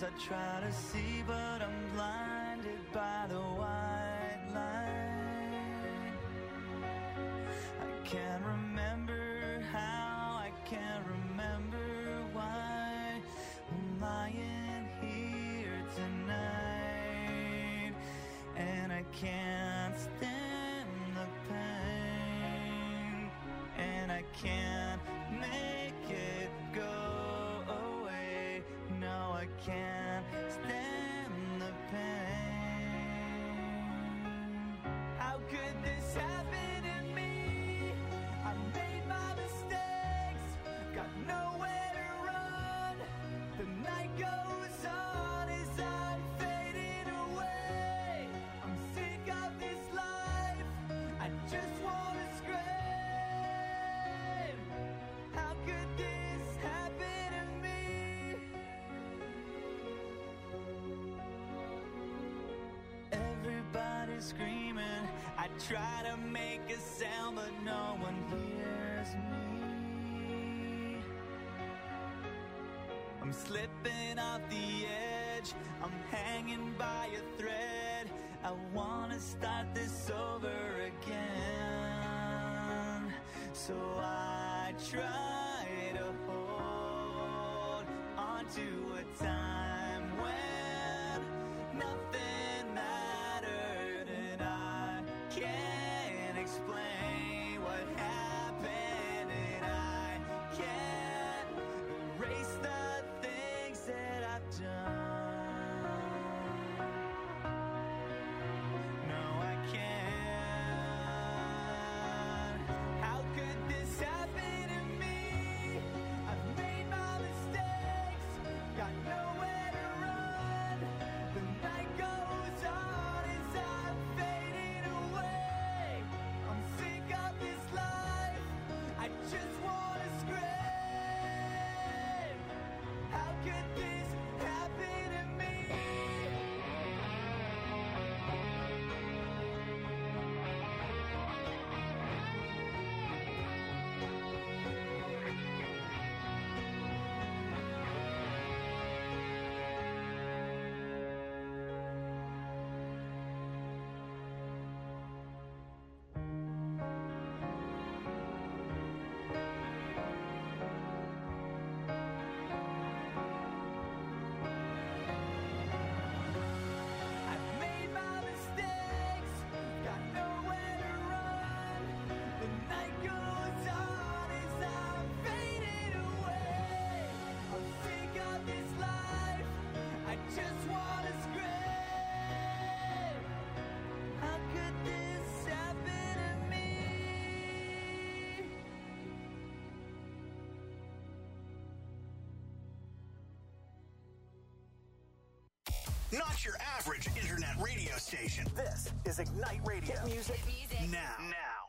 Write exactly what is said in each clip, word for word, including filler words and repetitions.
I try to see, but I'm blinded by the white light. I can't remember how, I can't remember why I'm lying here tonight, and I can't stand the pain, and I can't make it go away. No, I can't stand the pain. How could this happen to me? I made my mistakes, got nowhere to run. The night goes on as I'm fading away. I'm sick of this life, I just wanna scream. How could this happen to me? Everybody's screaming, I try to make a sound, but no one hears me. I'm slipping off the edge, I'm hanging by a thread. I wanna start this over again. So I try to hold on to a time when nothing mattered, and I can't explain what happened, and I can't erase the things that I've done. No, I can't. How could this happen to me? I've made my mistakes, got nowhere to run. The night goes on as I'm fading away. I'm sick of this life, I just wanna scream. How could this happen to me? I've made my mistakes, got nowhere to run. The night goes on as I'm fading away. I'm sick of this life, I just wanna scream. How could this happen to me? Not your average internet radio station. This is Ignite Radio. Hit music. Now. Now.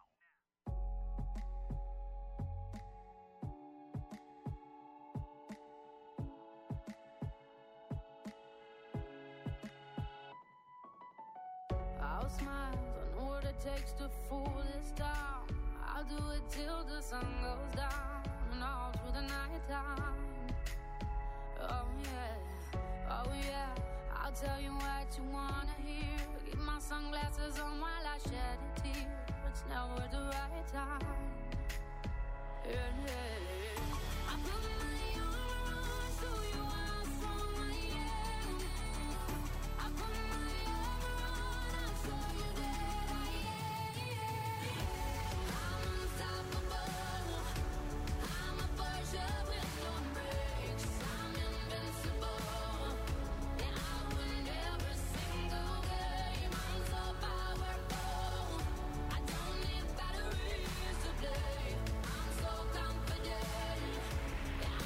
I'll smile, I know what it takes to fool this town. I'll do it till the sun goes down and all through the night time. Oh yeah, oh yeah, I'll tell you what you wanna hear. Keep my sunglasses on while I shed a tear. It's never the right time. Yeah, yeah. I put my armor on so you are strong, I am. I put my armor on, I'll show you that I am. I'm unstoppable. I'm a Porsche with no brakes. I'm invincible. Yeah, I win every single game. I'm so powerful. I don't need batteries to play. I'm so confident. Yeah,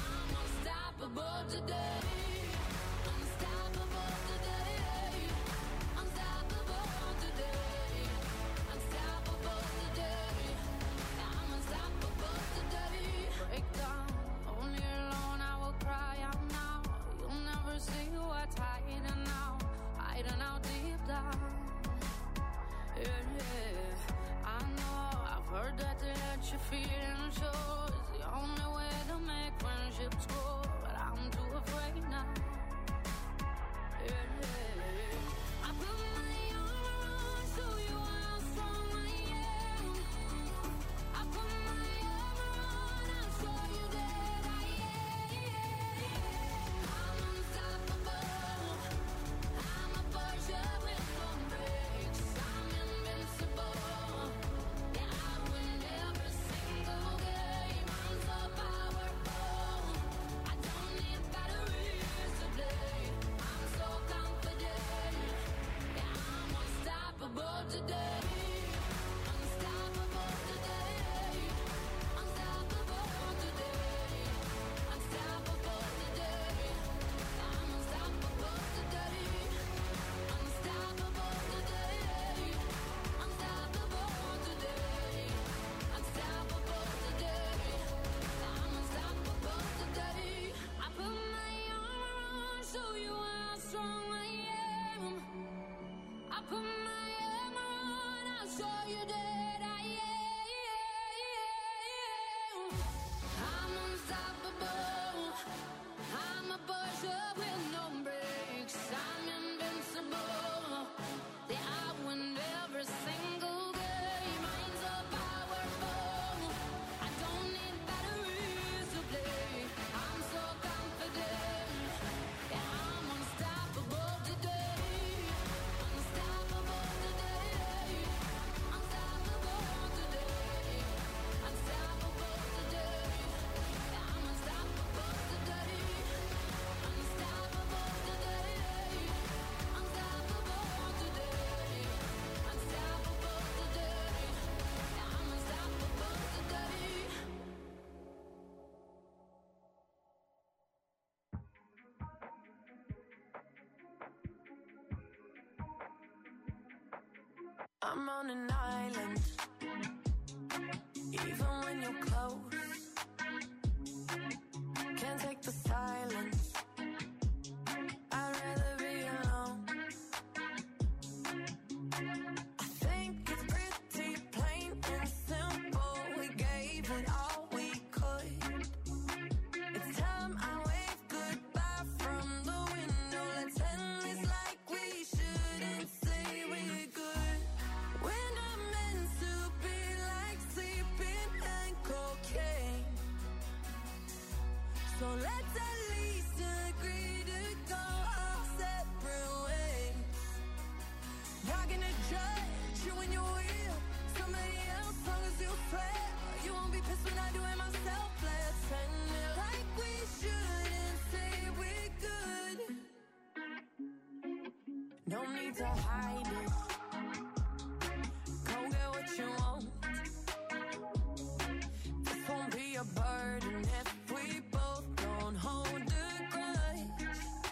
I'm on an island. Even when you're close, can't take the silence. I'd rather be alone. I think it's pretty plain and simple. We gave it all we could. It's time I wave goodbye from the window. Let's end this like we shouldn't say we're good. We're not meant to be like sleeping and cocaine. So let's at least agree to go our separate ways. Not gonna judge you when you're real. Somebody else, long as you swear. You won't be pissed when I do it myself. Let's end it like we shouldn't say we're good. No need to hide it. Go get what you want. This won't be a burden if we both don't hold a grudge.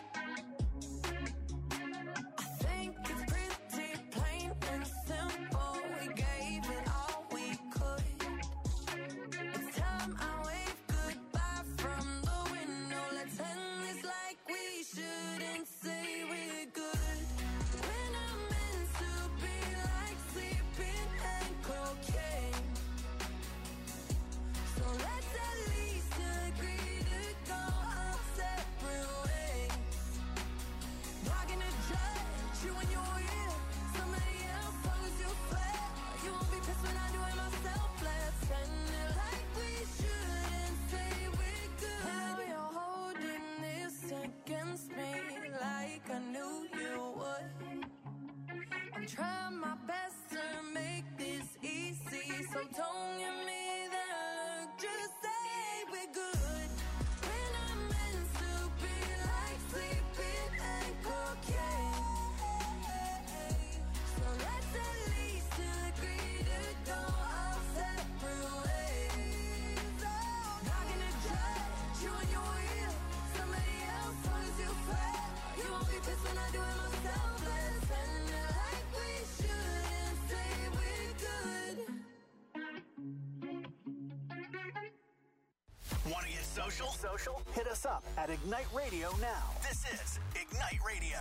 I think it's pretty plain and simple. We gave it all we could. It's time I wave goodbye from the window. Let's end this like we shouldn't say we're good. We're not meant to be like sleeping and cocaine. So let's at least agree to go our separate ways. Not gonna judge you when you're real. Somebody else, long as you swear. You won't be pissed when I do it myself. Let's end it like we shouldn't say we're good. Now you're holding this against me like I knew you would. I'm trying my best to make this easy, so don't give me that look. Just say we're good. We're not meant to be like sleeping and cocaine. So let's at least agree to go our separate ways. Not gonna judge you when you're real. Somebody else, long as you swear. You won't be pissed when I do it myself. Let's end it like we shouldn't say we're good. Want to get social? Social? Hit us up at Ignite Radio now. This is Ignite Radio.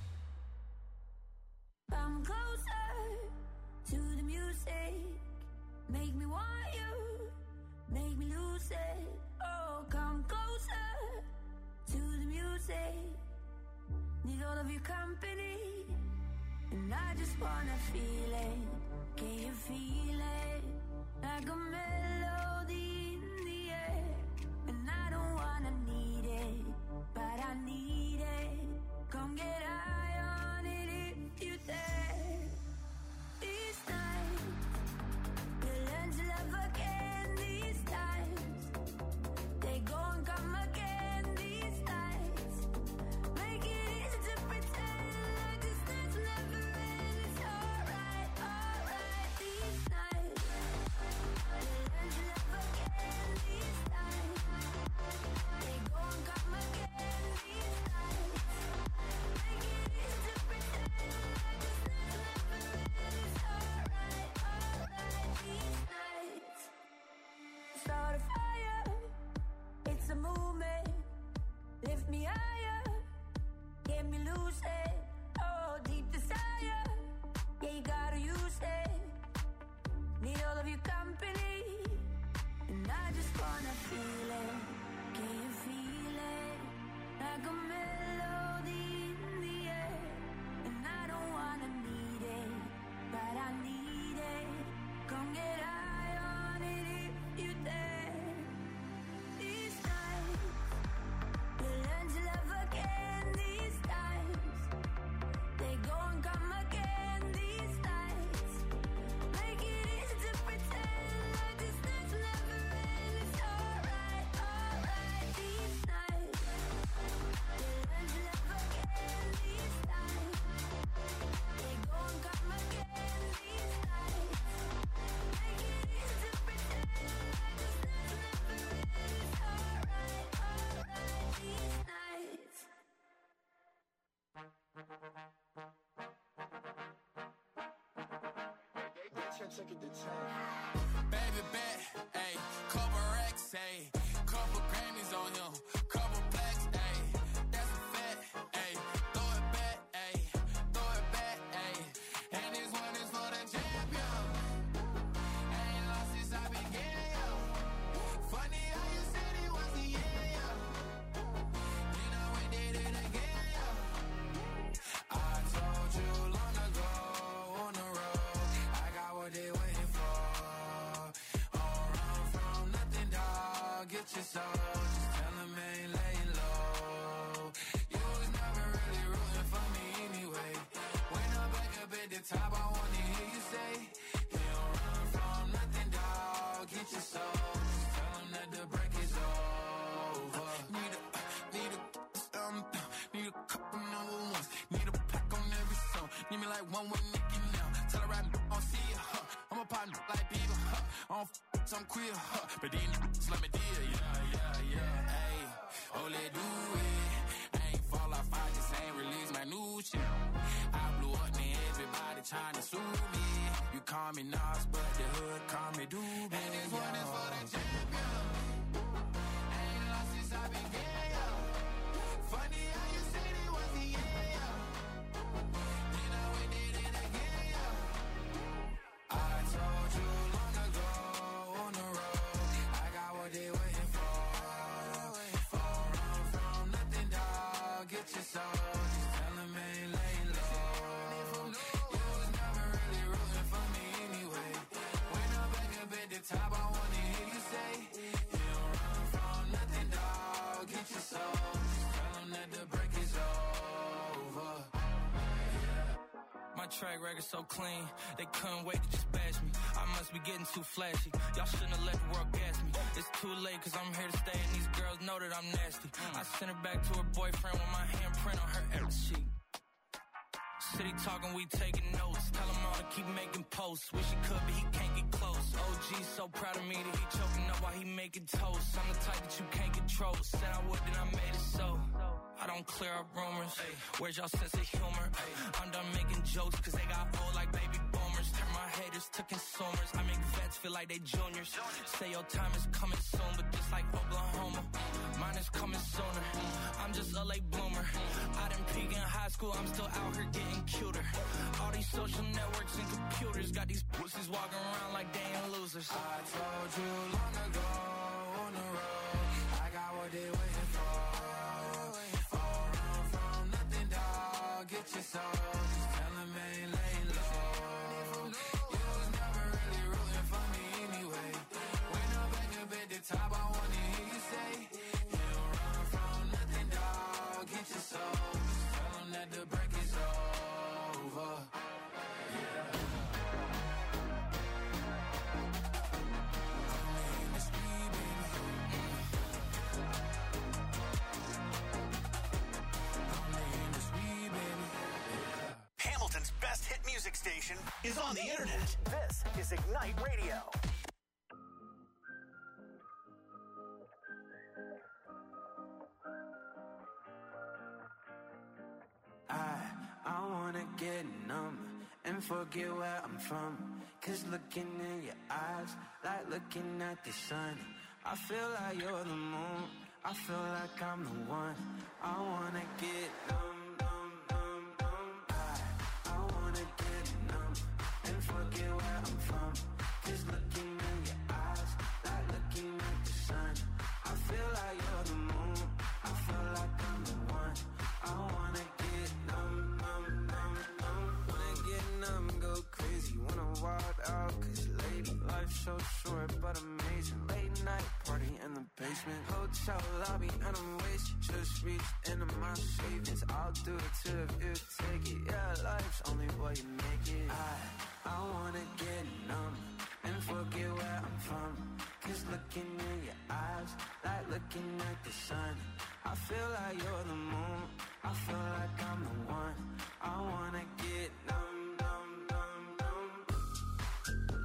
Come closer to the music. Make me want you. Make me lose it. Oh, come closer to the music. Need all of your company. And I just wanna feel it. Can you feel it? Like a melody in the air. And I don't wanna need it, but I need it. Come get high on it if you dare. These nights, we'll learn to love again. These times, they go and come again. These nights, make it easy to pretend like this night's never end. It's alright, alright. These nights, we'll learn to love again. These times, they go and come again. These nights, make it easy to pretend like this night's never end. It's alright, alright. These nights, start a fire. It's a movement. Lift me higher. Get me lucid. Oh, deep desire. Yeah, you gotta use it. Need all of your company. And I just wanna feel it. Can you feel it? Like a melody in the air. And I don't wanna need it, but I need it. Come get high on it if you dare. These nights, we'll learn to love again. These times, they go and come again. These nights, make it easy to pretend like this night's never end. It's alright, alright. These nights, we'll learn can't take it to ten. Baby bet, ayy, couple racks, ayy, couple Grammys on him, couple blacks, ayy, that's a fact, ayy, throw it back, ayy, throw it back, ayy, and this one is for the champion. Ain't lost since I began, yo. Funny how you said it was the year, yo. You know we did it again, yo. I told you long ago on the road, I got what they waiting for. Get your soul, just tell them I ain't laying low. You was never really rooting for me anyway. When I'm back up at the top, I wanna hear you say, you don't run from nothing, dog. Get your soul, just tell them that the break is over. Need a, need a, um, need a couple number ones. Need a pack on every song. Need me like one with Nicki now. Tell her right, I don't see ya, huh. I'm a partner like Bieber, huh. I don't f*** some queer, huh. But these niggas let me deal, yeah, yeah, yeah. Ayy, oh, let do it. I ain't fall off, I just ain't release my new shit. I blew up, man, everybody trying to sue me. You call me Nas, but the hood call me Doobie. And this one is for the champion. Ain't lost since I began, yo. Funny how you said it was the year, yo. You know we did it again, yo. I told you long ago on the road, I got what they waiting for. Don't run from nothing, dog. Get your soul, just tell them I ain't laying low. You was never really rooting for me anyway. When I'm back up at the top, I wanna hear you say, you don't run from nothing, dog. Get your soul, just tell them that the break is over. My track record so clean, they couldn't wait to just bash me. I must be getting too flashy. Y'all shouldn't have let the world gas me. It's too late cause I'm here to stay and these girls know that I'm nasty. I sent her back to her boyfriend with my handprint on her every cheek. City talking, we taking notes. Tell him all to keep making posts. Wish he could, but he can't get close. O G's so proud of me that he choking up while he making toast. I'm the type that you can't control. Said I would, then I made it so. I don't clear up rumors. Ay, where's y'all sense of humor? Ay, I'm done making jokes cause they got old like baby boomers. Turn my haters to consumers. I make vets feel like they juniors. Say your time is coming soon, but just like Oklahoma, mine is coming sooner. I'm just a late bloomer. I didn't peak in high school, I'm still out here getting cuter. All these social networks and computers got these pussies walking around like they ain't losers. I told you long ago on the road, I got what they waiting for. Get your soul, just tell them I ain't laying low. You was never really rooting for me anyway. When I'm back up at the top, I wanna hear you say, you don't run from nothing, dog. Get your soul, just tell them that the break is over. Yeah. Only in the street, baby. Only in the street, baby. Hamilton's best hit music station is on the internet. This is Ignite Radio. I, I wanna get numb and forget where I'm from. Cause looking in your eyes, like looking at the sun. I feel like you're the moon, I feel like I'm the one. I wanna get numb, numb, numb, numb. I, I wanna get numb and forget where I'm from. Cause looking in your eyes, like looking at the sun. I feel like you're the moon, I feel like I'm the one. I wanna get numb, numb, numb, numb. Wanna get numb, go crazy, wanna wild out. Cause lady, life's so short but amazing. Late night party in the basement, hotel lobby and I'm wasted. Just reached into my savings, I'll do it too if you take it. Yeah, life's only what you make it. I, I wanna get numb and forget where I'm from. Cause looking in your eyes, like looking at the sun. I feel like you're the moon, I feel like I'm the one. I wanna get numb, numb, numb, numb.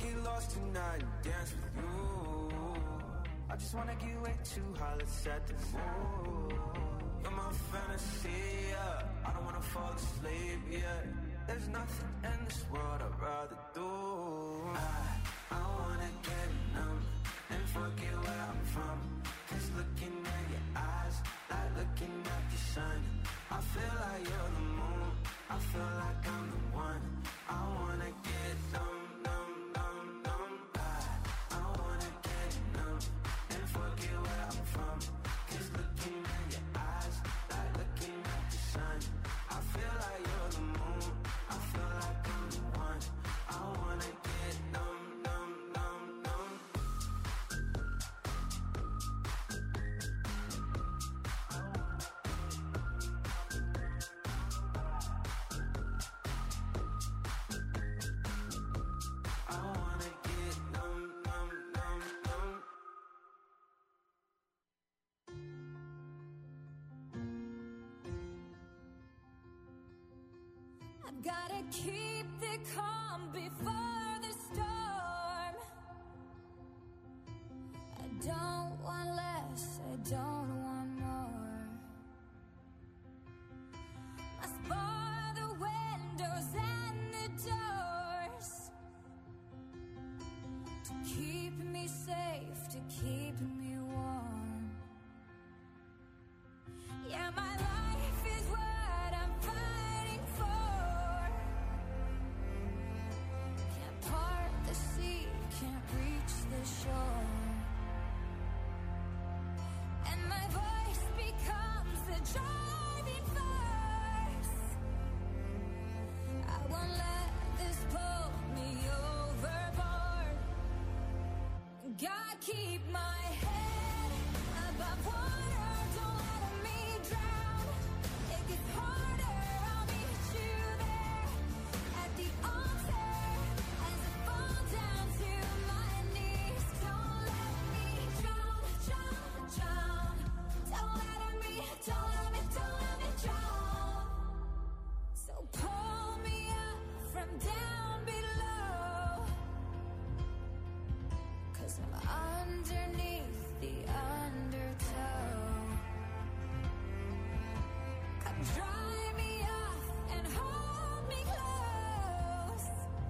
get lost tonight and dance with you. I just wanna get way too high, let's set the mood. You're my fantasy, yeah. I don't wanna fall asleep, yeah. There's nothing in this world I'd rather do. I, I wanna get numb and forget where I'm from. Cause looking at your eyes, like looking at the sun. I feel like you're the moon, I feel like I'm the one. I wanna get numb, numb, numb, numb. I, I wanna get numb and forget where I'm from. Cause looking at your eyes, like looking at the sun. I feel like you're the moon, I feel like I'm the one. I wanna get numb, numb, numb, numb. I wanna get numb, numb, numb, numb. I've gotta keep the calm before the storm. I don't want less, I don't want more. Must bar the windows and the doors to keep me safe, to keep me warm. Yeah, my life is what I'm fighting for. Can't part the sea, can't reach the shore. And my voice becomes the driving force. I won't let this pull me overboard. God, keep my head above water, don't let me drown. It gets harder, I'll meet you there at the altar as I fall down to my knees. Don't let me drown, drown, drown. Don't let me, don't let me, don't let me drown. So pull me up from down below, 'cause I'm underneath the undertow. Come dry me off and hold me close.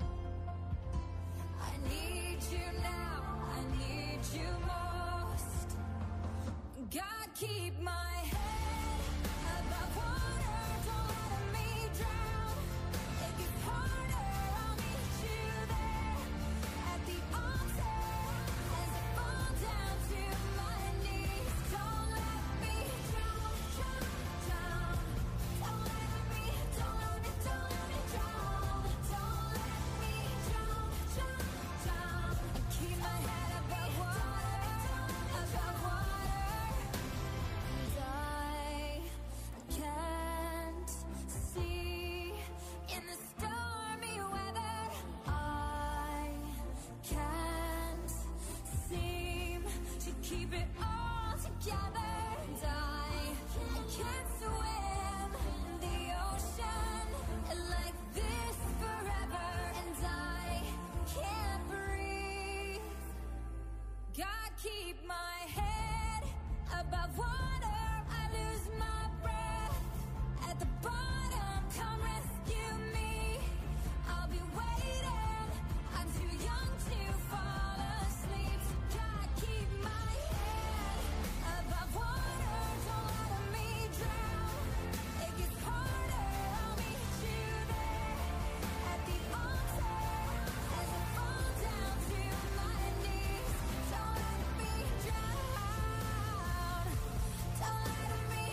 I need you now, I need you most. God, keep my head above water, don't let me drown. It gets harder, I'll meet you there at the altar as I fall down to my knees. Don't let me drown, drown, drown. Don't let me, don't let me, don't let me drown. Don't let me drown, drown, drown. And keep my head above water, above water. And I can't see in the stormy weather. I can't seem to keep it all together. And I, I can't swim in the ocean like this forever. And I can't breathe. God, keep my head above water. I lose my breath at the bottom. Come rescue me. I'll be waiting. I'm too young to fall asleep. So God, keep my head above water. Don't let me drown. It gets harder, I'll meet you there at the altar as I fall down to my knees. Don't let me drown. Don't let me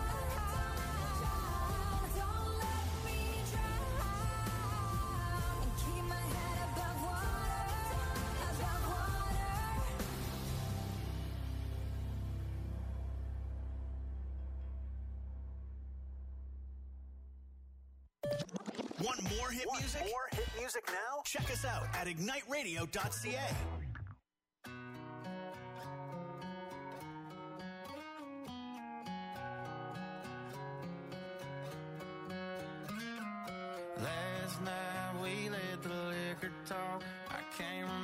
drown. Don't let me drown. And keep my head above water, above water. Want more hit Want music? more hit music now? Check us out at ignite radio dot c a. Last night we let the liquor talk. I can't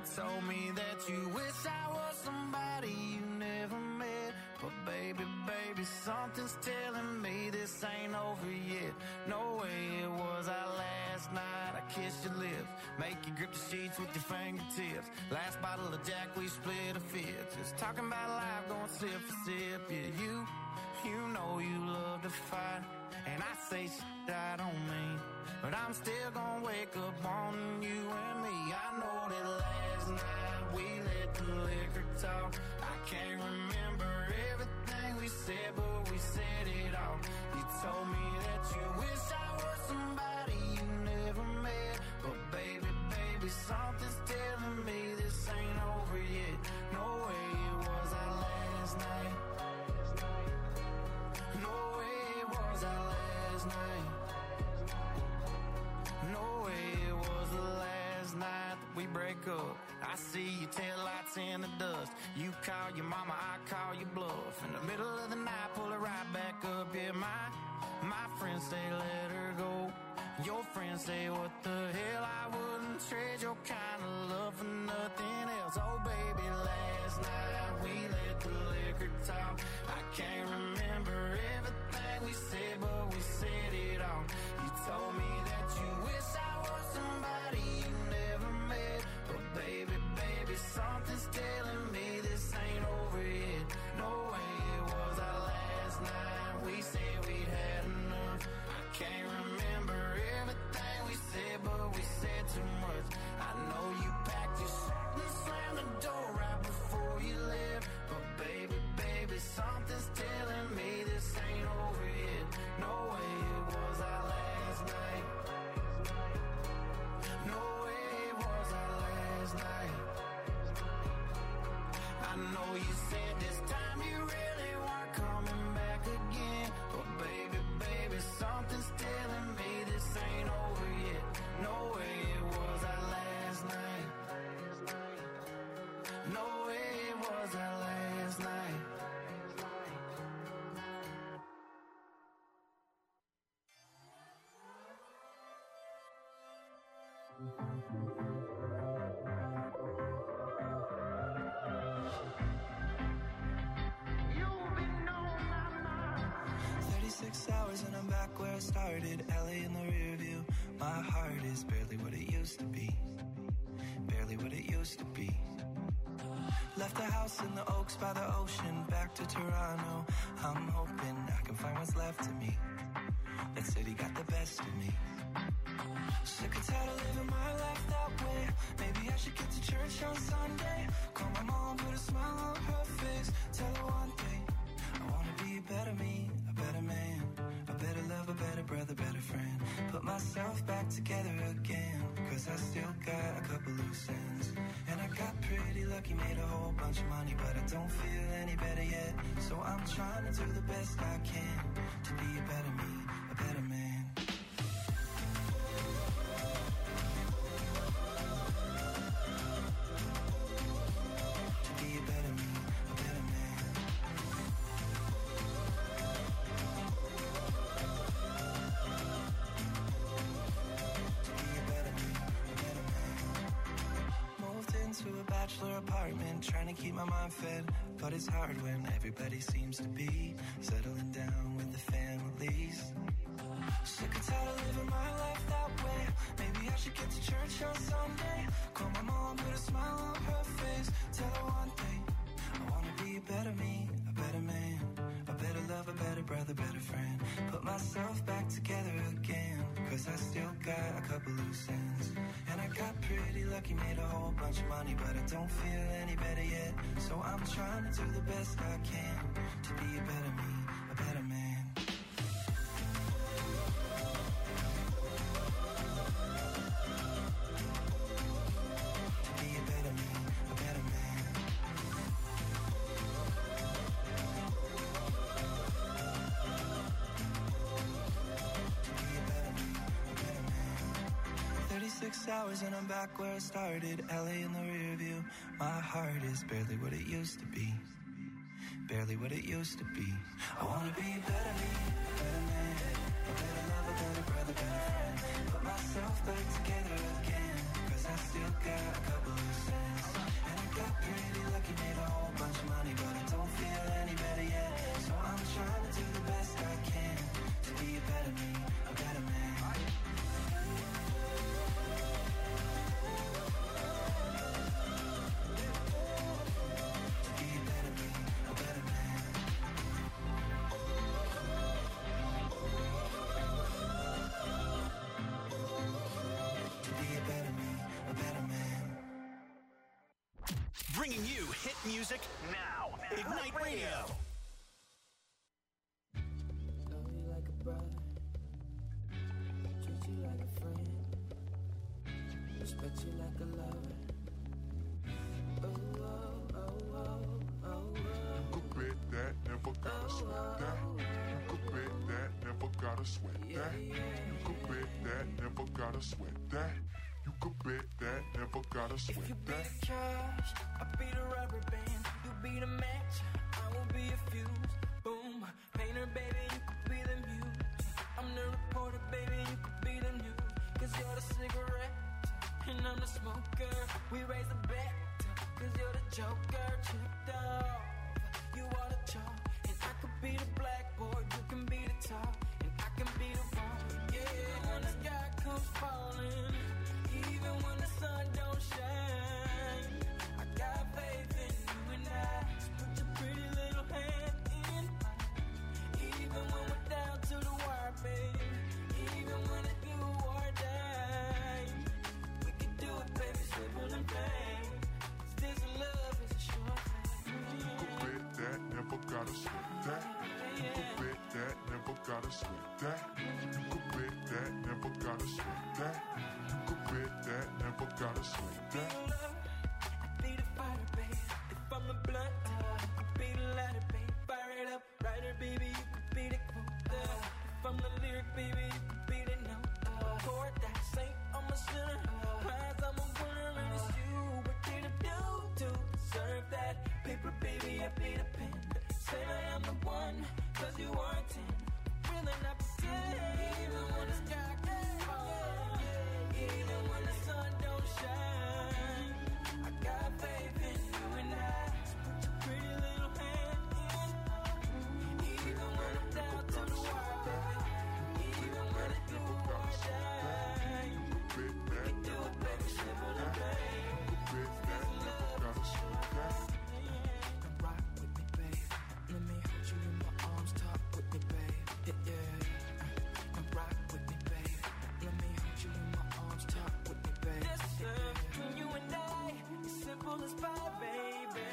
told me that you wish I was somebody you never met. But baby, baby, something's telling me this ain't over yet. No way it was our last night. I kissed your lips, make you grip the sheets with your fingertips. Last bottle of Jack, we split a fifth. Just talking about life, going sip for sip. Yeah, you, you know you love to fight. And I say shit I don't mean, but I'm still gonna wake up on you and me. I know that last night we let the liquor talk. I can't remember everything we said, but we said it all. You told me that you wish I was somebody you never met. But baby, baby, something's telling me this ain't over yet. No way it was our last night. No way it was our last night. No way it was the last night that we break up. I see your taillights in the dust. You call your mama, I call your bluff. In the middle of the night, pull it right back up. Yeah, my, my friends say let her go. Your friends say what the hell, I wouldn't trade your kind of love for nothing else. Oh baby, last night we let the liquor talk. I can't remember everything we said, but we said it all. You told me that you wish I was somebody you never met. But baby, baby, something's telling me this ain't over yet. No way it was our last night. We said we'd had enough. I can't remember everything we said, but we said too much. I know you packed your shit and slammed the door right before you left. But baby, baby, something's telling me this ain't over yet. No way it was our last night. No way it was our last night. I know you said this time you really weren't coming back again. But baby, baby, something's telling me this ain't over yet. No way it was our last night. No way it was our last night. thirty-six hours and I'm back where I started. L A in the rear view. My heart is barely what it used to be. Barely what it used to be. Left the house in the Oaks by the ocean. Back to Toronto. I'm hoping I can find what's left of me. That city got the best of me. Sick and tired of living my life that way. Maybe I should get to church on Sunday. Call my mom, put a smile on her face. Tell her one thing, I wanna be a better me, a better man, a better love, a better brother, better friend. Put myself back together again, cause I still got a couple loose ends. And I got pretty lucky, made a whole bunch of money, but I don't feel any better yet. So I'm trying to do the best I can to be a better me, a better man. Apartment, trying to keep my mind fed, but it's hard when everybody seems to be settling down with the families. Sick and tired of living my life that way. Maybe I should get to church on Sunday. Call my mom, put a smile on her face. Tell her one thing, I wanna be a better me, a better man, a better love, a better brother, better friend. Put myself back together again, cause I still got a couple loose ends. And I got pretty lucky, made a whole bunch of money, but I don't feel any better yet. So I'm trying to do the best I can to be a better me, a better man. To be a better me, a better man. To be a better me, a better man. thirty-six hours and I'm back where I started. L A in the rear view. My heart is barely what it used to be. Barely what it used to be. I wanna be a better me, a better man, a better love, a better brother, better friend. Put myself back together again, cause I still got a couple loose ends. bringing you hit music now. Ignite Radio. Love you like a brother, treat you like a friend, respect you like a lover. Oh, oh, oh, oh, oh, oh. You could bet that, never gotta sweat that. You could bet that, never gotta sweat that. You could bet that, never gotta sweat that. You could bet that, never gotta sweat If you be that. the cash, I'll be the rubber band. You be the match, I will be a fuse. Boom, painter, baby, you could be the muse. I'm the reporter, baby, you could be the news. Cause you're the cigarette, and I'm the smoker. We raise the bet, cause you're the joker. Chipped off, you are the chalk. And I could be the blackboard, you can be the top. And I can be the wrong. Yeah, when the sky comes falling, even when the sun don't shine, I got faith in you and I. Just put your pretty little hand in mine. Even when we're down to the wire, baby. Even when it's do or die, we can do it, baby, simple and plain. This love is a sure thing. You could bet that, never gotta sweat that. You could bet that, never gotta sweat that. You could bet that, never gotta sweat that. You could bet that, never gotta sweat that. I be the fighter, baby. If I'm the blunt, I could be the lighter, baby. Fire it up, writer, baby. You could be the quote. If I'm the lyric, baby, you could be the note. Chord that saint, I'm a sinner. Prize, I'm a winner, and it's you. What did I do to deserve that? Paper, baby, I be the pen. Say I am the one, cause you are ten. Really not pretend. Even when the sky gets falling, even when the sun don't shine, I got faith in you and I. Just put your pretty little hand in mine. Even when I'm down to the wire, baby. Even when I do or die, we can do it, baby, simple and plain. You could bet that, never gotta sweat that. Now rock with me, babe. Let me hold you in my arms, talk with me, babe. Yeah, yeah. Now rock with me, babe. Let me hold you in my arms, talk with me, babe. Yes, sir. You and I, it's simple as pie, baby.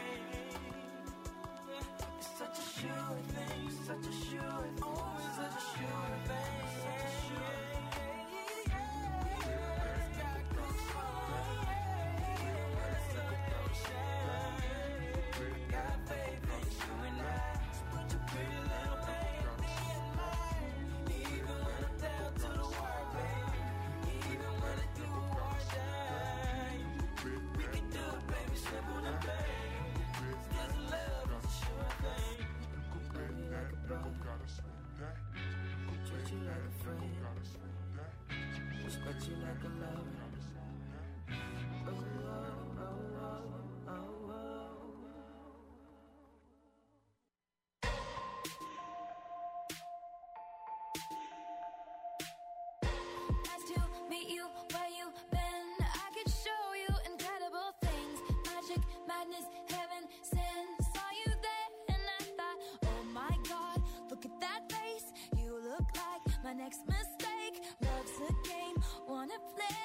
It's such a sure thing, such a sure thing, always such a sure thing. Such a sure thing. The sky comes falling, even when the sun don't shine. Got faith in you and I. Just put your pretty little hand in mine. Even when I'm down to the wire, baby. Even when I do or die, we can do it, baby, simple and plain. This love is a sure thing. You could bet that, never gotta sweat that. You could Treat you bet like a that, never friend, gotta sweat that. respect you like a lover. Oh, oh, oh, oh, oh, oh. Nice to meet you where you been. I could show you incredible things. Magic, madness, heaven sent. Saw you there and I thought, oh my God, look at that face. You look like my next mistake. Love's a game, wanna play.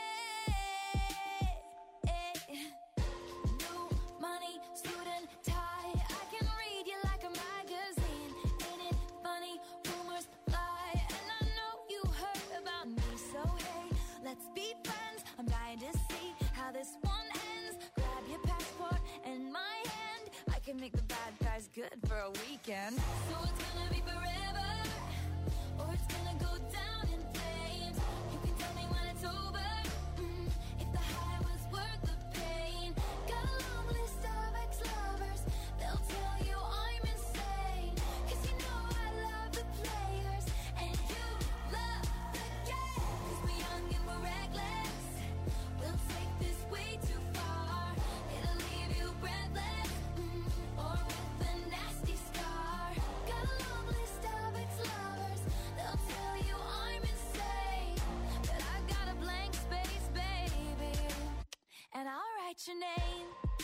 New money, suit and tie. I can read you like a magazine. Ain't it funny? Rumors fly, and I know you heard about me. So hey, let's be friends. I'm dying to see how this one ends. Grab your passport and my hand. I can make the bad guys good for a weekend. So it's gonna be forever, or it's gonna go down in flames. You can tell me when it's over, mm, if the high was worth the pain. Got a long list of ex-lovers, they'll tell you I'm insane. Cause you know I love the players, and you love the game. Cause we're young and we're reckless, we'll take this way too far. It'll leave you breathless, mm, or with a nasty scar. Got a long list of ex-lovers, they'll tell you I'm insane. But I got a blank space, baby, and I'll write your name.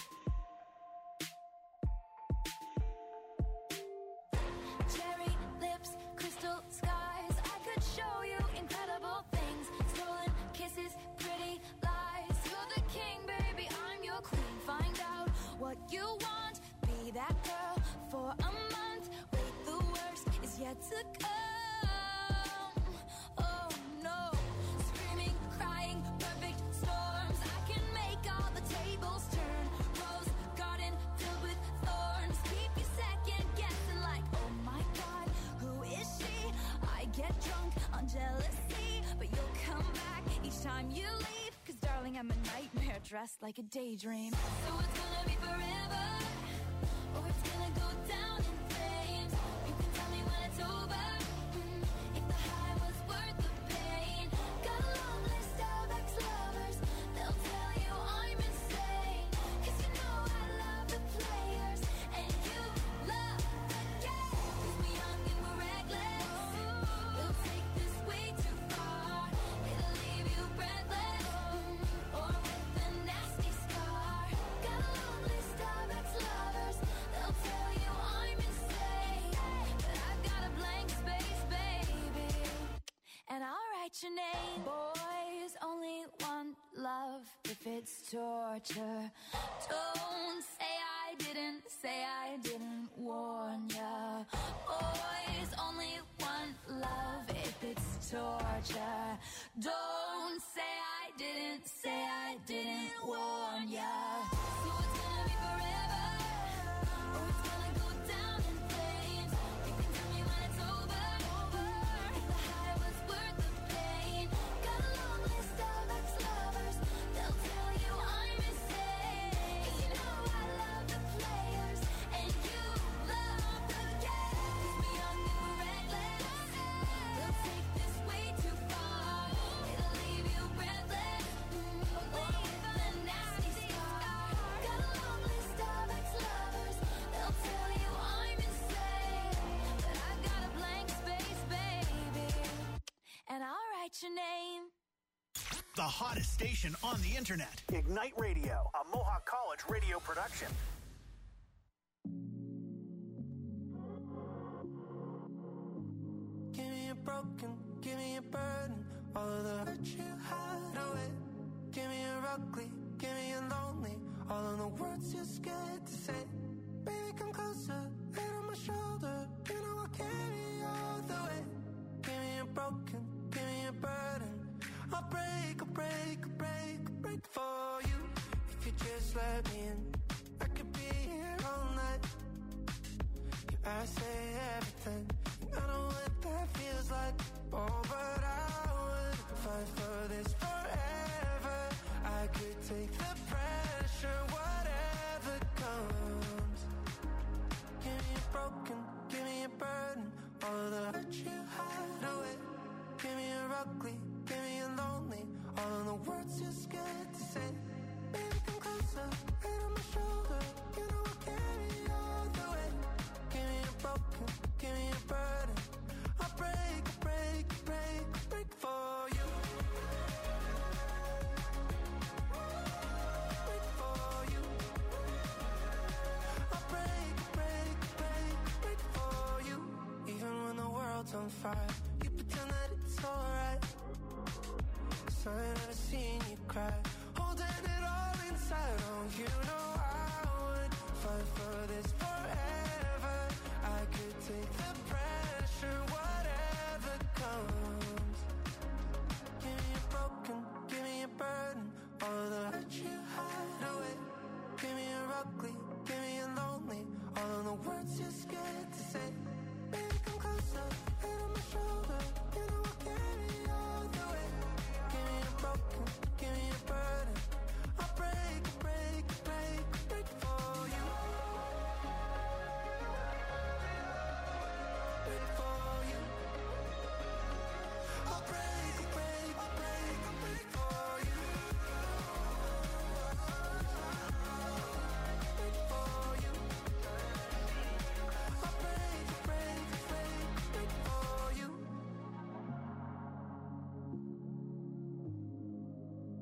Cherry lips, crystal skies. I could show you incredible things. Stolen kisses, pretty lies. You're the king, baby, I'm your queen. Find out what what you want. Be that girl for a month. Wait, the worst is yet to come. Oh no, screaming, crying, perfect storms. I can make all the tables turn. Rose garden filled with thorns. Keep you second guessing like, oh my God, who is she? I get drunk on jealousy, but you'll come back each time you leave. Cause darling, I'm a nightmare dressed like a daydream. So it's gonna be forever, or it's gonna go down in flames. You can tell me when it's over, mm, if the high was worth the pain. Got a long list of ex-lovers, they'll tell you I'm insane. Cause you know I love the players, and you love the game. Cause we're young and we're reckless, we'll take this way too far. It'll leave you breathless, mm, or with a nasty scar. Got a long list of ex-lovers, they'll tell you I'm insane. But I've got a blank space, baby, and I'll write your name. Boys only want love if it's torture. Don't say I didn't, say I didn't warn ya. Boys only want love if it's torture. Don't say I didn't, say I didn't warn ya. So it's gonna be forever, or it's gonna go down in flames. You can tell me when it's over, if the high was worth the pain. Got a long list of ex-lovers, they'll tell you I'm insane. Cause you know I love the players, and you love the game. Cause we're young and we're reckless, we'll take this way too far. It'll leave you breathless, mm, or with a nasty scar. Got a long list of ex-lovers, they'll tell you I'm insane. But I've got a blank space, baby, and I'll write your name. The hottest station on the internet. Ignite Radio, a Mohawk College radio production. Give me a broken, give me a burden. All of the hurt you hide away. Give me a ugly, give me a lonely. All of the words you're scared to say. Baby, come closer, head on my shoulder. You know I'll carry you all the way. Give me a broken, give me a burden. I'll break, I'll break, I'll break, I'll break for you. If you just let me in, I could be here all night. Yeah, I say everything, and I know what that feels like. Oh, but I would fight for this forever. I could take the pressure, whatever comes. Give me a broken, give me a burden. All of the hurt you hide away. Give me a ugly, give me a lonely. All of the words you're scared to say. Baby, come closer, head on my shoulder. You know I'll carry you all the way. Give me a broken, give me a burden. I'll break, break, break, break for you. Break for you. I'll break, break, break, break for you. Even when the world's on fire, you pretend that it's alright. Cause I ain't never seen you cry. Holding it all inside. Oh, you know I would fight for this forever. I could take the pressure, whatever comes. Give me a broken, give me a burden. All the hurt you hide away. Give me a ugly, give me a lonely. All of the words you're scared to say. Baby, come closer, head on my shoulder. You know I'll carry you all the way. Give me a broken, give me a burden. I'll break, break, break, break for you. Break for you. I'll break, break, break, break for you. Break for you. I'll break, break, break, break for you.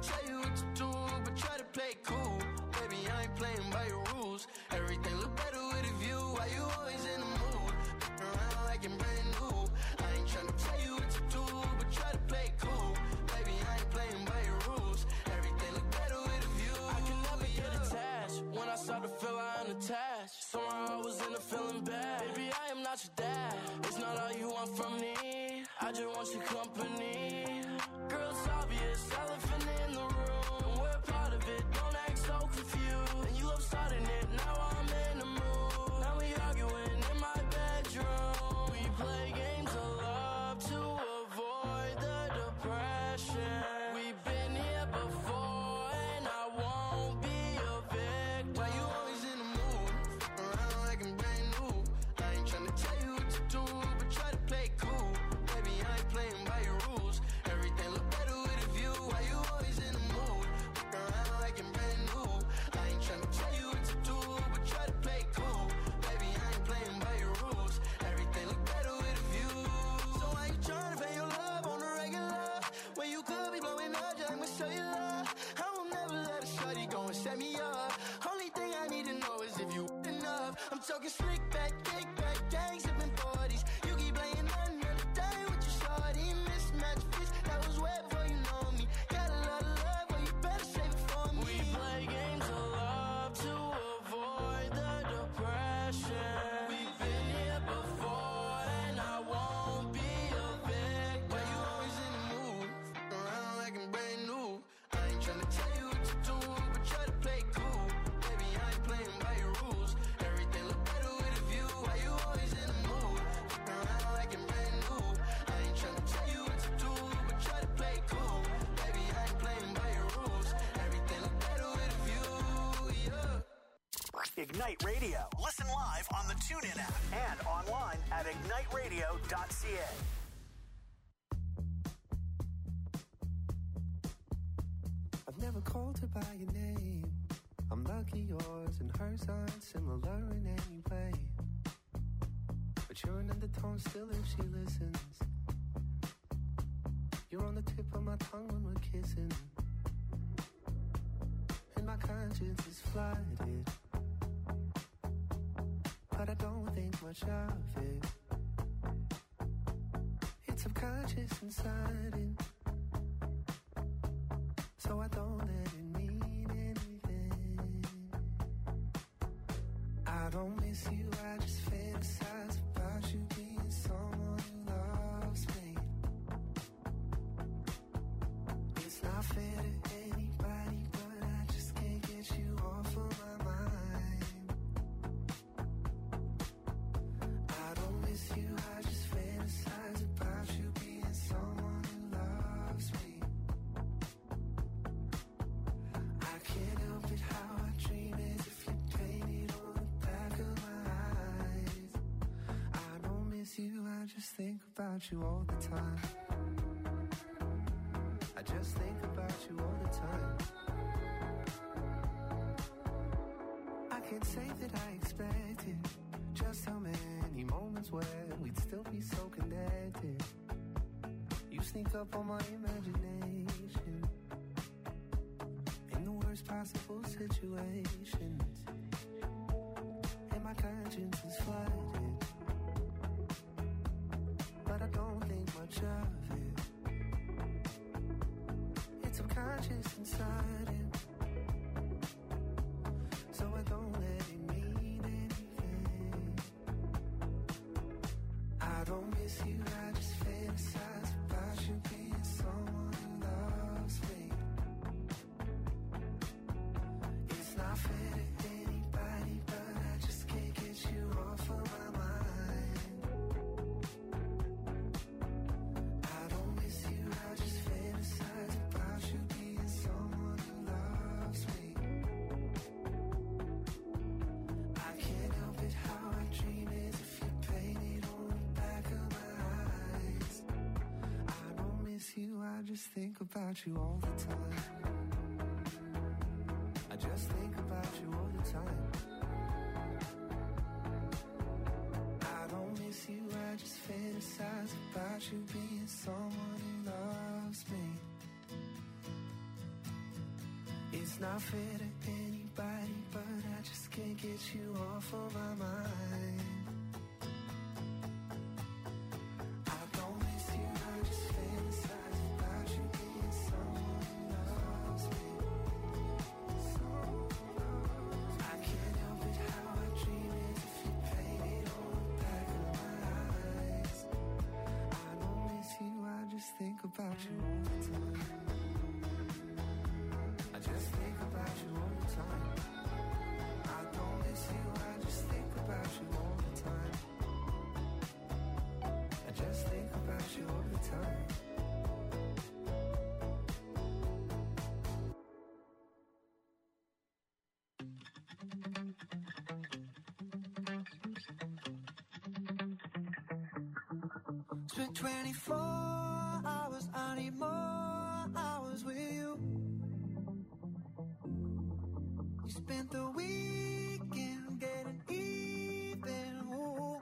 tell you what to do, but try to play it cool. Baby, I ain't playing by your rules. Everything look better with a view. Why you always in the mood? Around like you're brand new. I ain't tryna tell you what to do, but try to play it cool. Baby, I ain't playing by your rules. Everything look better with a view. I can never get attached. When I start to feel I am attached, somehow I was in a feeling bad. Baby, I am not your dad. It's not all you want from me. I just want your company. Girl, it's obvious, elephant in the room, and we're part of it. Don't act so confused. And you love starting it. Now I'm in the mood. Now we arguing in my bedroom. We play games of love to avoid the depression. We've been here before, and I won't be a victim. Why you always in the mood? Around like I'm brand new. I ain't tryna tell you what to do, but try to play it cool. Baby, I ain't playing by your rules. Everything look better with a view. Why you always in the mood? Around like I'm brand new. I ain't tryna tell you what to do, but try to play it cool. Baby, I ain't playing by your rules. Everything look better with a view. So why you tryna pay your love on the regular when you could be blowing up just with cellular? I will never let a shawty go and set me up. Only thing I need to know is if you enough. I'm talking slick back, kick back, gang sipping forties. You keep playing another day with your shawty. Mismatch fits, that was way before you know me. Got a lot of love, but you better save it for me. We play games of love to avoid the depression. We've been here before, and I won't be a victim. Why you always in the mood? Around like I'm brand new. I ain't tryna tell you what to do, but try to play it cool. Baby, I ain't playing by your rules. Everything look better with a view. Why you always in the mood? Around like I'm brand new. I ain't tryna tell you what to do, but try to play it cool. Baby, I ain't playing by your rules. Everything look better with a view, yeah. Ignite Radio. Listen live on the TuneIn app and online at ignite radio dot c a. I've never called her by your name. I'm lucky yours and hers aren't similar in any way. But you're an undertone still if she listens. You're on the tip of my tongue when we're kissing. And my conscience is flooded, but I don't think much of it. It's subconscious and sudden, so I don't let it mean anything. I don't miss you, I just fantasize about you being someone who loves me. It's not fair to anybody, but I just can't get you off of my mind. I don't miss you, I just fantasize about you being someone who loves me. I can't help it how I dream as if you painted on the back of my eyes. I don't miss you, I just think about you all the time. I just think about you all the time. I can't say that I expected just how many moments when we'd still be so connected. You sneak up on my imagination in the worst possible situations, and my conscience is flooded, but I don't think much of it. It's subconscious and sudden, so I don't let it mean anything. I don't miss you, I just fantasize about you being someone who loves me. It's not fair to anybody, but I just can't get you off of my mind. I don't miss you, I just fantasize about you being someone who loves me. I can't help it how I dream as if you painted on the back of my eyes. I don't miss you, I just think about you all the time. I just think about you all the time. I don't miss you, I just fantasize about you being someone who loves me. It's not fair to anybody, but I just can't get you off of my mind. I don't miss you, I just fantasize about you being someone who loves me. I can't help it how I dream it if you paint it on the back of my eyes. I don't miss you, I just think about you all the time. I just think about you all the time. I don't miss you, I just think about you all the time. I just think about you all the time. Spent twenty-four hours, I need more hours with you. You spent the weekend getting even, ooh.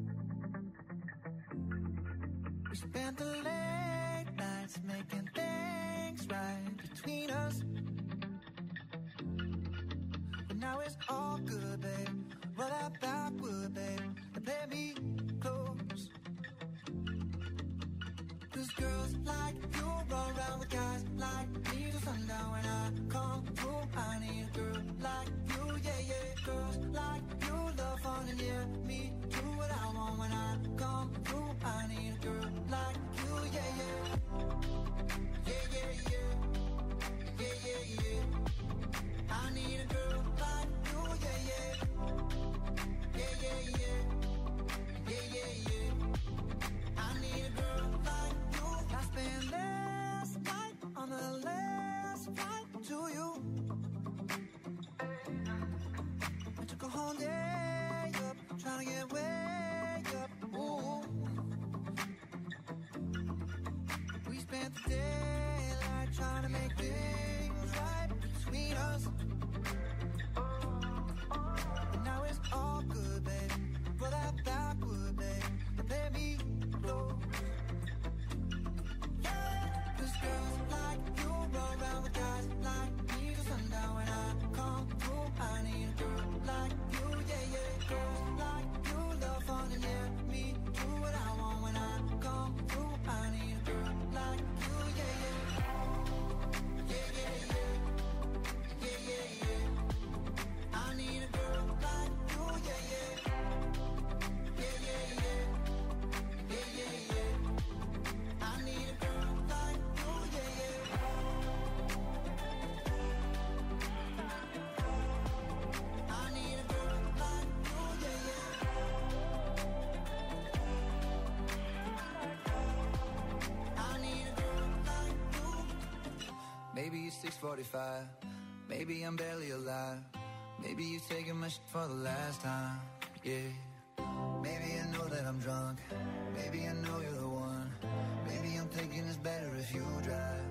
We spent the late nights making things right between us. But now it's all good, babe. Roll that backward, babe, and play me close. Cause girls like you run around with guys like me till sundown. When I come through, I need a girl like you, yeah, yeah. Girls like you love fun and yeah, me do what I want. When I come through, I need a girl like you, yeah, yeah. Yeah, yeah, yeah. Yeah, yeah, yeah. I need a girl like you, yeah, yeah. Yeah, yeah, yeah. Yeah, yeah, yeah. I need a girl like you. I spent last night on the last flight to you. I took a whole day up, trying to get way up. Ooh. We spent the daylight trying to make things right between us. But now it's all good, babe. Roll that backward, babe, and play me close. Cause girls like you run around with guys like me till sundown. When I come through, I need a girl like you, yeah, yeah. Girls like you love fun and yeah, me do what I want. When I come through, I need a girl like you, yeah, yeah. Yeah, yeah, yeah. Yeah, yeah, yeah. I need a girl like you, yeah, yeah. Yeah, yeah, yeah. Yeah, yeah, yeah. I need a girl like you, yeah, yeah. I need a girl like you, yeah, yeah. I need a girl like you. Maybe it's six forty-five. Maybe I'm barely alive. Maybe you're taking my shit for the last time. Yeah. Maybe I know that I'm drunk. Maybe I know you're the one. Maybe I'm thinking it's better if you drive.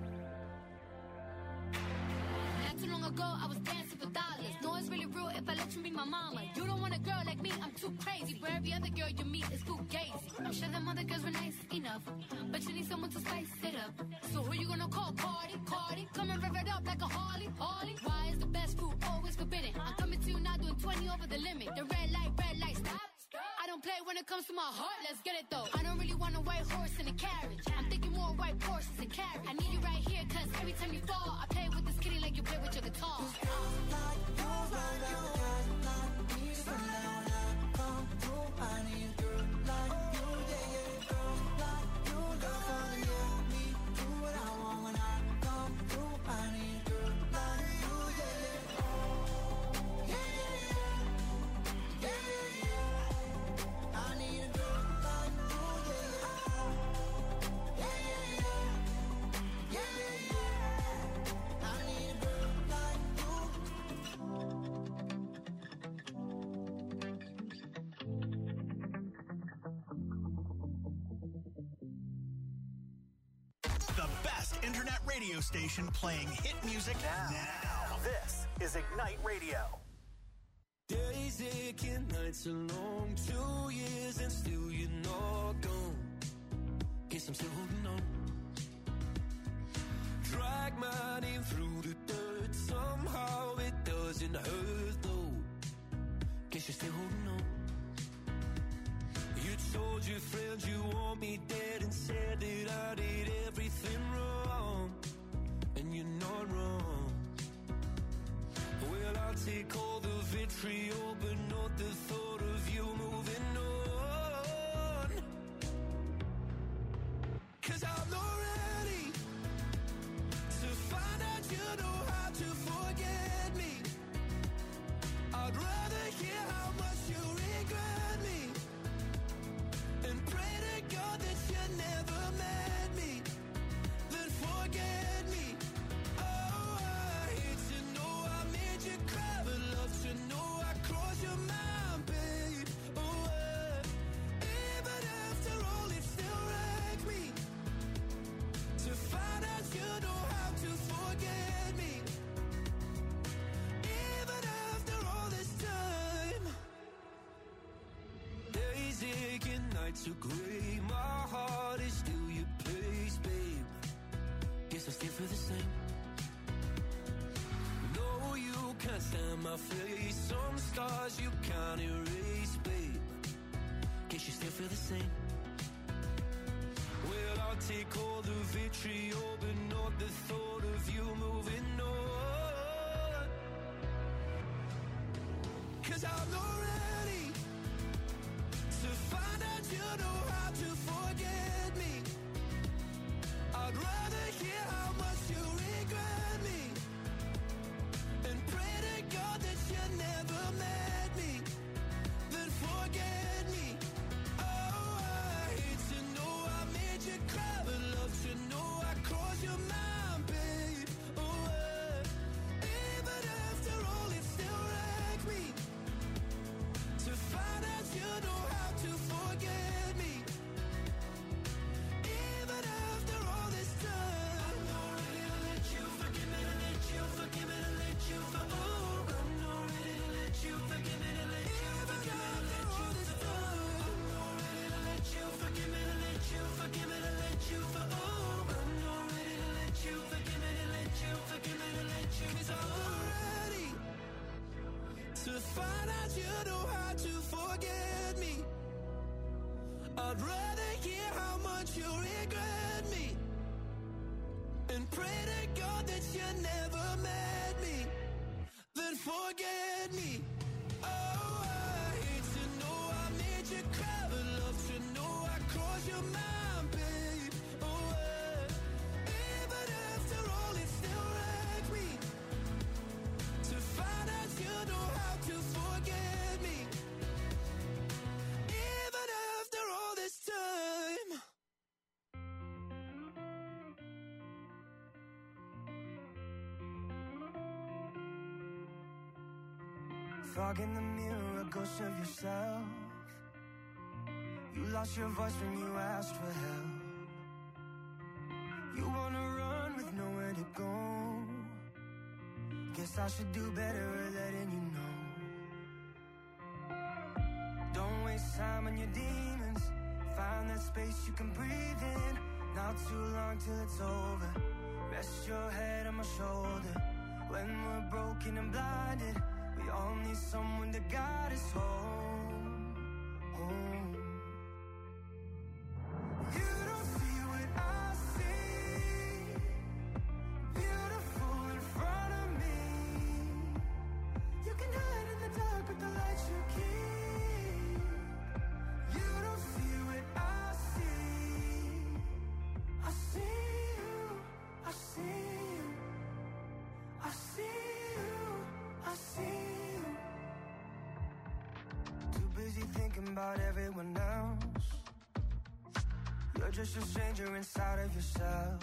Not too long ago, I was dancing for dollars. No, it's really real if I let you be my mama. You don't want a girl like me, I'm too crazy. For every other girl you meet is too gazy. I'm sure them other girls were nice enough, but you need someone to spice it up. So who you gonna call? Cardi, Cardi. Come and rev it up like a Harley, Harley. Why is the best food always forbidden? I'm coming to you now doing twenty over the limit. The red light, red light, stop. I don't play when it comes to my heart, let's get it though. I don't really want a white horse in a carriage. I'm thinking more white horses and carriage. I need you right here, cause every time you fall, I play with this kitty like you play with your guitar. Cause girls like you run around with guys like me till sundown. When I come through, I need a girl like you, yeah, yeah. Girls like you love fun and yeah, me do what I want. When I come through, I need a girl like you, yeah, yeah. Yeah, yeah, yeah. Yeah, yeah, yeah. I need a girl like you, yeah, yeah. Yeah, yeah, yeah. Yeah, yeah, yeah. I need a girl like you. The best internet radio station playing hit music now. now. This is Ignite Radio. Days aching, nights are long, two years and still you're not gone. Guess I'm still holding on. Drag my name through the dirt, Guess you're still holding on. You told your friends you want me dead and said that I did everything wrong. And you're not wrong. Well, I'll take all the vitriol, but not the thought of you moving on. 'Cause I'm not ready to find out you know how to forget me. I'd rather hear how much you regret me and pray to God that you never met me, then forget me. Oh, I hate to know I made you cry, but love to know I crossed your mind, babe. Oh, uh, even after all, it still wrecks me to find out you know how to forget me. Even after all this time, days aching, nights are gray. My heart is still your place, babe. Guess I still feel the same. No, you can't stand my face. Some scars you can't erase, babe. Guess you still feel the same. Well, I'll take all the vitriol, but not the thought of you moving on. 'Cause I'm not ready to find out you know how to forget me. I'd rather hear how much you regret me and pray to God that you never met me, then forget me. Oh, I hate to know I made you cry, but love to know I crossed your mind, babe. Oh, uh, even after all, it still wrecks me to find out you know how to forget me. Even after all this time, I'm not ready to let you forgive me, to let you forgive me, to let you for oh, I'm not ready to let you forgive me, to let you forgive me, to let you for oh, I'm not ready to let you forgive me, to let you forgive me, to let you for oh, I'm not ready to let you forgive me, to let you forgive me, to let you 'cause I'm not ready to find out you know how to forget me. I'd rather hear how much you regret me and pray to God that you never met me, then forget me. Oh, I hate to know I made you cry, but love to know I crossed your mind, babe. Oh, uh, even after all, it still wrecks me to find out you know how to forget me. Even after all this time. Fog in the mirror, a ghost of yourself. You lost your voice when you asked for help. You wanna run with nowhere to go. Guess I should do better at letting you know. Don't waste time on your demons. Find that space you can breathe in. Not too long till it's over. Rest your head on my shoulder. When we're broken and blinded, we all need someone to guide us home. Home. You don't see what I see. Beautiful in front of me. You can hide in the dark with the light you keep. You don't see what I see. I see you. I see you. I see you. I see you. Too busy thinking about everyone else. You're just a stranger inside of yourself.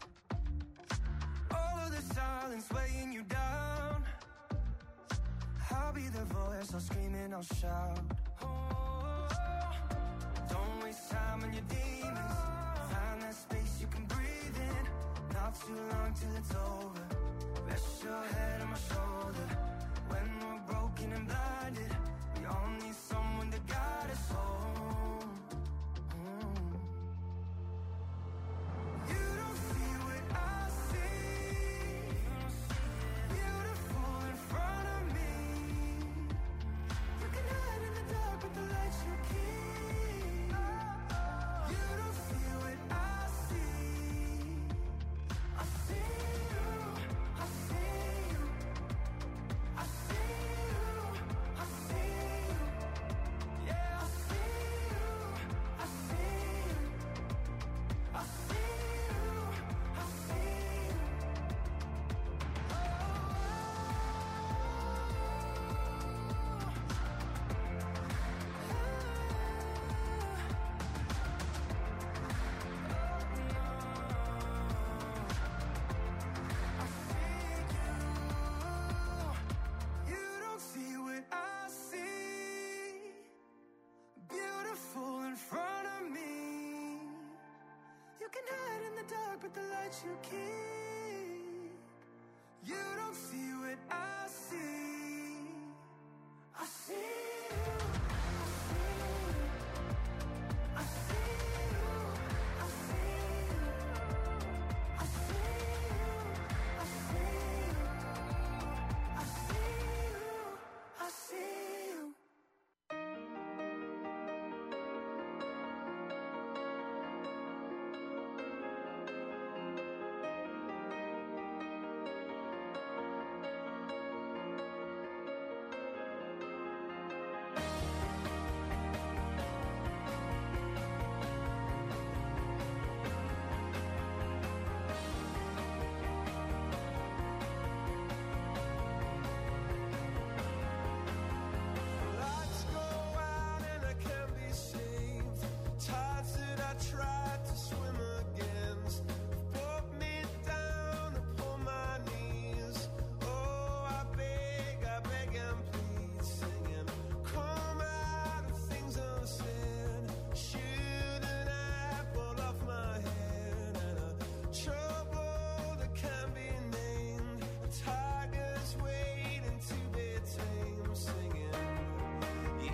All of the silence weighing you down. I'll be the voice, I'll scream and I'll shout. Oh, don't waste time on your demons. Find that space you can breathe in. Not too long till it's over. Rest your head on my shoulder. When we're broken and blinded, we all need someone to guide us home. Home. You don't see what I see. Beautiful in front of me. You can but the lights you keep. You don't see what I see. I see you. I see you. I see you. I see you. I see you. I see you. I see you. Lights go out and I can't be saved. Tides that I tried to swim against brought me down upon my knees. Oh, I beg, I beg and plead, singing, come out of things unsaid. Shoot an apple off my head and a trouble that can't be named. A tiger's waiting to be tamed, singing. You,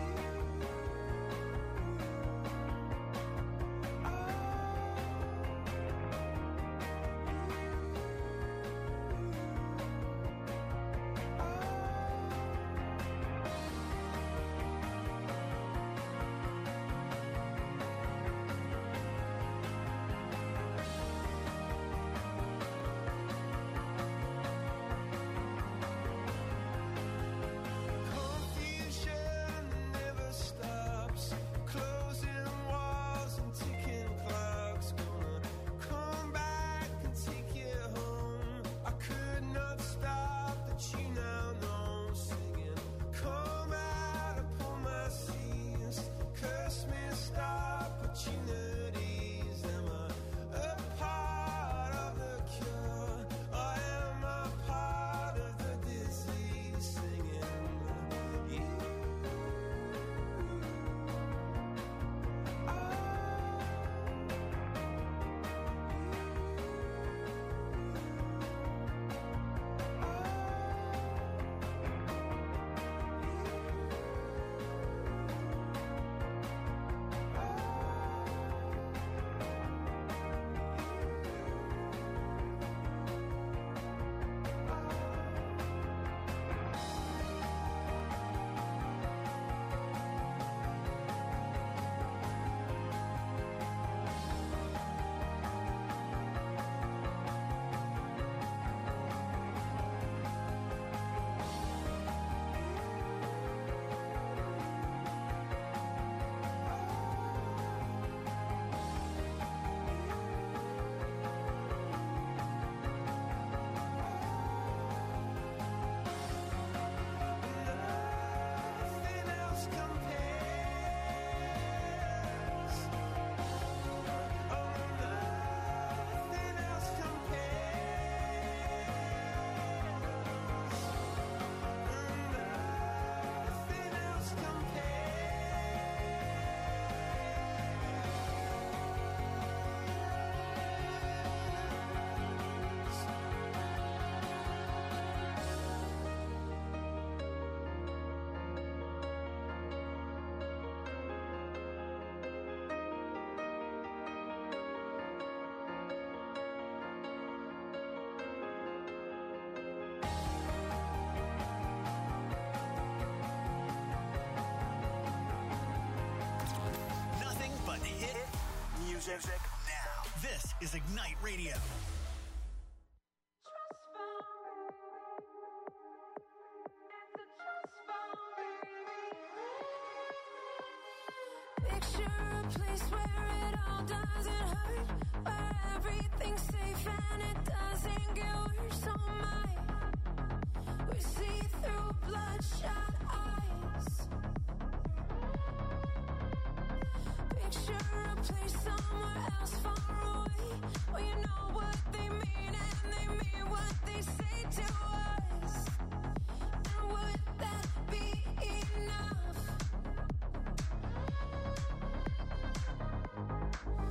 confusion never stops. Closing walls and ticking clocks. Gonna come back and take you home. I could not stop the tune now, no, singing. Come out upon my seas. Curse missed opportunities. Am I a part of the cure? Or am I part of the disease? Singing you. Nothing else compares. Oh, nothing else compares. Nothing else Nothing but hit music now. This is Ignite Radio.